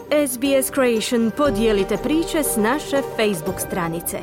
SBS Creation podijelite priče s naše Facebook stranice.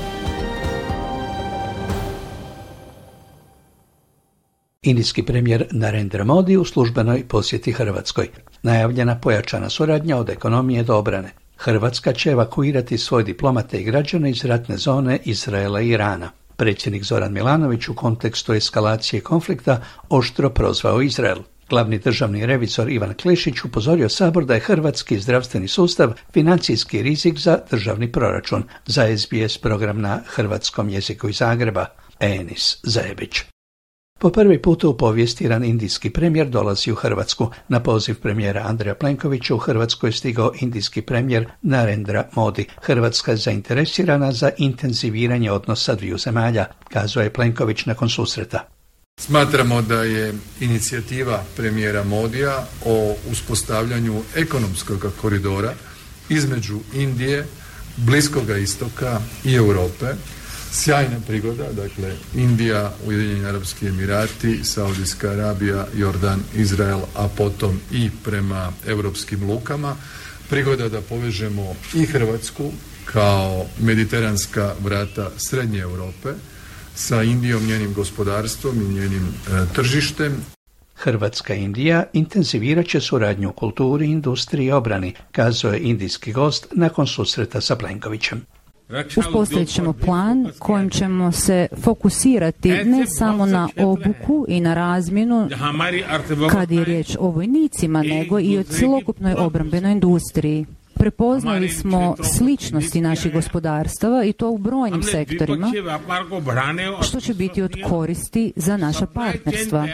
Indijski premijer Narendra Modi u službenoj posjeti Hrvatskoj. Najavljena pojačana suradnja od ekonomije do obrane. Hrvatska će evakuirati svoje diplomate i građane iz ratne zone Izraela i Irana. Predsjednik Zoran Milanović u kontekstu eskalacije konflikta oštro prozvao Izrael. Glavni državni revizor Ivan Klešić upozorio Sabor da je hrvatski zdravstveni sustav financijski rizik za državni proračun. Za SBS program na hrvatskom jeziku iz Zagreba, Enis Zajebić. Po prvi put u povijesti jedan indijski premijer dolazi u Hrvatsku. Na poziv premijera Andreja Plenkovića u Hrvatsku je stigao indijski premijer Narendra Modi. Hrvatska je zainteresirana za intenziviranje odnosa dviju zemalja, kazao je Plenković nakon susreta. Smatramo da je inicijativa premijera Modija o uspostavljanju ekonomskog koridora između Indije, Bliskoga istoka i Europe sjajna prigoda, dakle Indija, Ujedinjeni Arapski Emirati, Saudijska Arabija, Jordan, Izrael, a potom i prema europskim lukama. Prigoda da povežemo i Hrvatsku kao mediteranska vrata Srednje Europe sa Indijom, njenim gospodarstvom i njenim tržištem. Hrvatska i Indija intenzivirat će suradnju u kulturi, industriji i obrani, kazao je indijski gost nakon susreta sa Plenkovićem. Uspostavit ćemo plan kojim ćemo se fokusirati ne samo na obuku i na razmjenu kad je riječ o vojnicima, nego i o cjelokupnoj obrambenoj industriji. Prepoznali smo sličnosti naših gospodarstava i to u brojnim sektorima, što će biti od koristi za naša partnerstva.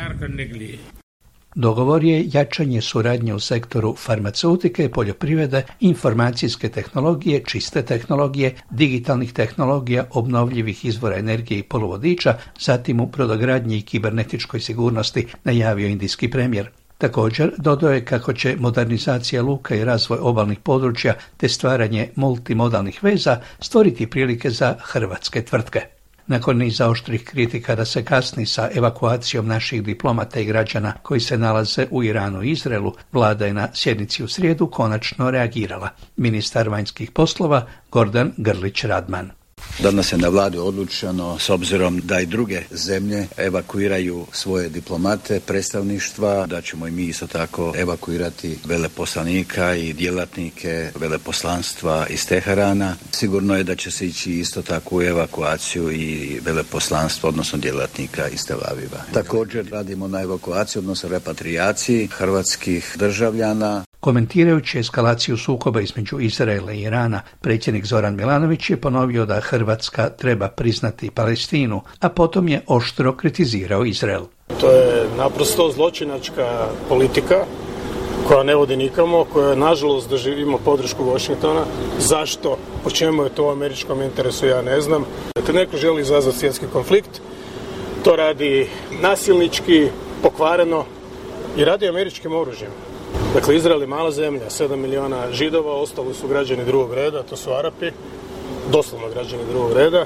Dogovor je jačanje suradnje u sektoru farmaceutike, poljoprivrede, informacijske tehnologije, čiste tehnologije, digitalnih tehnologija, obnovljivih izvora energije i poluvodiča, zatim u brodogradnji i kibernetičkoj sigurnosti, najavio indijski premijer. Također, dodao je kako će modernizacija luka i razvoj obalnih područja te stvaranje multimodalnih veza stvoriti prilike za hrvatske tvrtke. Nakon niza oštrih kritika da se kasni sa evakuacijom naših diplomata i građana koji se nalaze u Iranu i Izraelu, vlada je na sjednici u srijedu konačno reagirala. Ministar vanjskih poslova Gordan Grlić Radman. Danas je na vladi odlučeno, s obzirom da i druge zemlje evakuiraju svoje diplomate, predstavništva, da ćemo i mi isto tako evakuirati veleposlanika i djelatnike veleposlanstva iz Teherana. Sigurno je da će se ići isto tako u evakuaciju i veleposlanstva, odnosno djelatnika iz Tel Aviva. Također radimo na evakuaciji, odnosno repatrijaciji hrvatskih državljana. Komentirajući eskalaciju sukoba između Izraela i Irana, predsjednik Zoran Milanović je ponovio da Hrvatska treba priznati Palestinu, a potom je oštro kritizirao Izrael. To je naprosto zločinačka politika koja ne vodi nikamo, koja nažalost doživimo podršku Washingtona. Zašto? Po čemu je to u američkom interesu, ja ne znam. Kad neko želi izazvati svjetski konflikt, to radi nasilnički, pokvareno i radi američkim oružjem. Dakle, Izrael je mala zemlja, 7 miliona Židova, ostali su građani drugog reda, to su Arapi, doslovno građani drugog reda.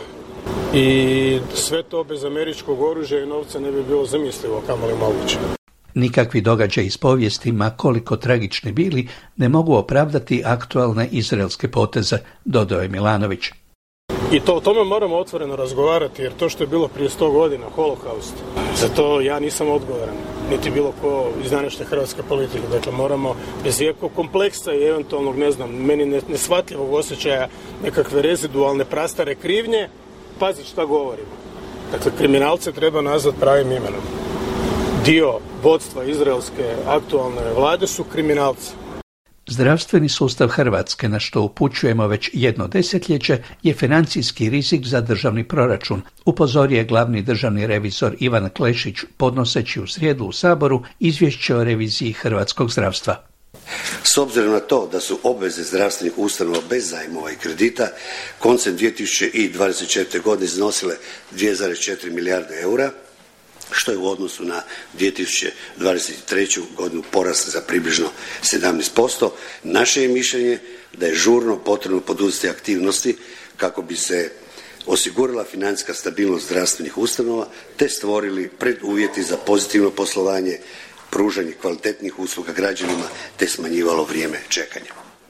I sve to bez američkog oružja i novca ne bi bilo zamislivo, kamoli moguće. Nikakvi događaj iz povijesti, ma koliko tragični bili, ne mogu opravdati aktualne izraelske poteze, dodao je Milanović. I o tome moramo otvoreno razgovarati, jer to što je bilo prije 100 godina, holokaust, za to ja nisam odgovoran, niti bilo ko iz današnje hrvatske politike. Dakle, moramo bez ikakvog kompleksa i eventualnog, ne znam, meni neshvatljivog osjećaja nekakve rezidualne prastare krivnje, paziti šta govorimo. Dakle, kriminalce treba nazvati pravim imenom. Dio vodstva izraelske aktualne vlade su kriminalci. Zdravstveni sustav Hrvatske, na što upućujemo već jedno desetljeće, je financijski rizik za državni proračun, upozorio je glavni državni revizor Ivan Klešić podnoseći u srijedu u Saboru izvješće o reviziji hrvatskog zdravstva. S obzirom na to da su obveze zdravstvenih ustanova bez zajmova i kredita koncem 2024. godine iznosile 2,4 milijarde eura, što je u odnosu na 2023. godinu porast za približno 17%. Naše je mišljenje da je žurno potrebno poduzeti aktivnosti kako bi se osigurala financijska stabilnost zdravstvenih ustanova te stvorili preduvjeti za pozitivno poslovanje, pružanje kvalitetnih usluga građanima te smanjivalo vrijeme čekanja.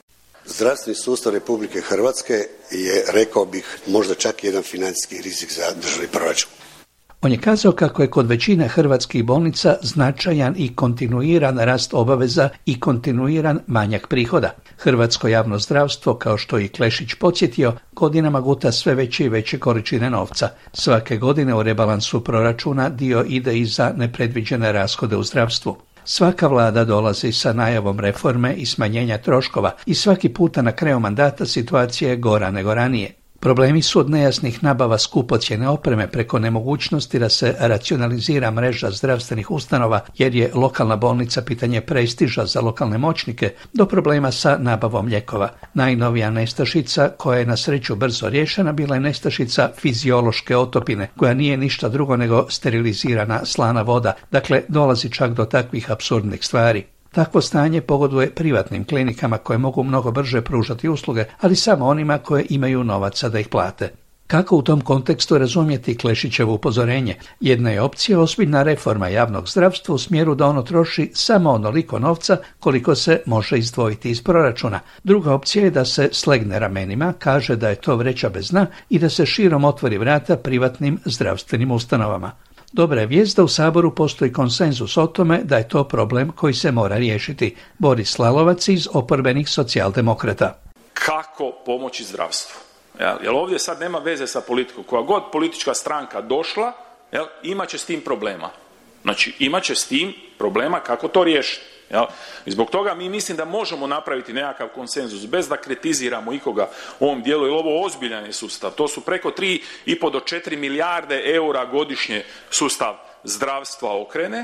Zdravstveni sustav Republike Hrvatske je, rekao bih, možda čak jedan financijski rizik za državni proračun. On je kazao kako je kod većine hrvatskih bolnica značajan i kontinuiran rast obaveza i kontinuiran manjak prihoda. Hrvatsko javno zdravstvo, kao što i Klešić podsjetio, godinama guta sve veće i veće količine novca. Svake godine u rebalansu proračuna dio ide i za nepredviđene rashode u zdravstvu. Svaka vlada dolazi sa najavom reforme i smanjenja troškova i svaki puta na kraju mandata situacija je gora nego ranije. Problemi su od nejasnih nabava skupocjene opreme preko nemogućnosti da se racionalizira mreža zdravstvenih ustanova jer je lokalna bolnica pitanje prestiža za lokalne moćnike do problema sa nabavom lijekova. Najnovija nestašica koja je na sreću brzo riješena bila je nestašica fiziološke otopine koja nije ništa drugo nego sterilizirana slana voda, dakle dolazi čak do takvih apsurdnih stvari. Takvo stanje pogoduje privatnim klinikama koje mogu mnogo brže pružati usluge, ali samo onima koje imaju novaca da ih plate. Kako u tom kontekstu razumjeti Klešićevo upozorenje? Jedna je opcija ozbiljna reforma javnog zdravstva u smjeru da ono troši samo onoliko novca koliko se može izdvojiti iz proračuna. Druga opcija je da se slegne ramenima, kaže da je to vreća bez dna i da se širom otvori vrata privatnim zdravstvenim ustanovama. Dobra je vijest da u Saboru postoji konsenzus o tome da je to problem koji se mora riješiti. Boris Lalovac iz oporbenih socijaldemokrata. Kako pomoći zdravstvu? Jer ovdje sad nema veze sa politikom. Koja god politička stranka došla, imat će s tim problema. Znači, imat će s tim problema kako to riješiti. I zbog toga mi mislim da možemo napraviti nekakav konsenzus bez da kritiziramo ikoga u ovom dijelu, jer ovo ozbiljan je sustav. To su preko 3,5 do 4 milijarde eura godišnje sustav zdravstva okrene.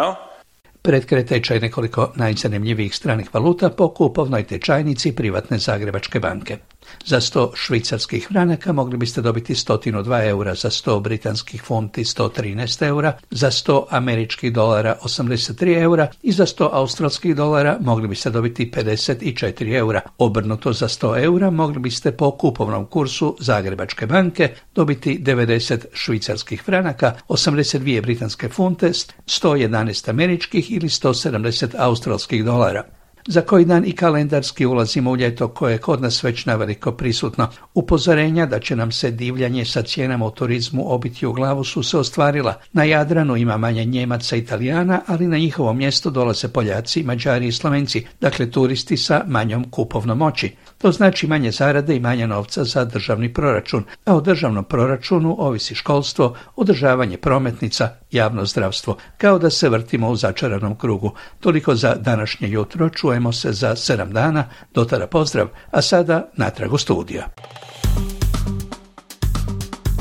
Pred tečaj nekoliko najzanimljivijih stranih valuta po kupovnoj tečajnici privatne Zagrebačke banke. Za 100 švicarskih franaka mogli biste dobiti 102 eura, za 100 britanskih funti 113 eura, za 100 američkih dolara 83 eura i za 100 australskih dolara mogli biste dobiti 54 eura. Obrnuto, za 100 eura mogli biste po kupovnom kursu Zagrebačke banke dobiti 90 švicarskih franaka, 82 britanske funte, 111 američkih ili 170 australskih dolara. Za koji dan i kalendarski ulazimo u ljeto koje je kod nas već naveliko prisutno. Upozorenja da će nam se divljanje sa cijenama u turizmu obiti u glavu su se ostvarila. Na Jadranu ima manje Njemaca i Italijana, ali na njihovo mjesto dolaze Poljaci, Mađari i Slovenci, dakle turisti sa manjom kupovnom moći. To znači manje zarade i manje novca za državni proračun, a o državnom proračunu ovisi školstvo, održavanje prometnica, javno zdravstvo, kao da se vrtimo u začaranom krugu. Toliko za današnje jutro, čujemo se za 7 dana, do tada pozdrav, a sada natrag u studija.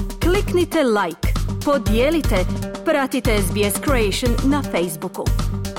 Kliknite like, podijelite, pratite SBS Creation na Facebooku.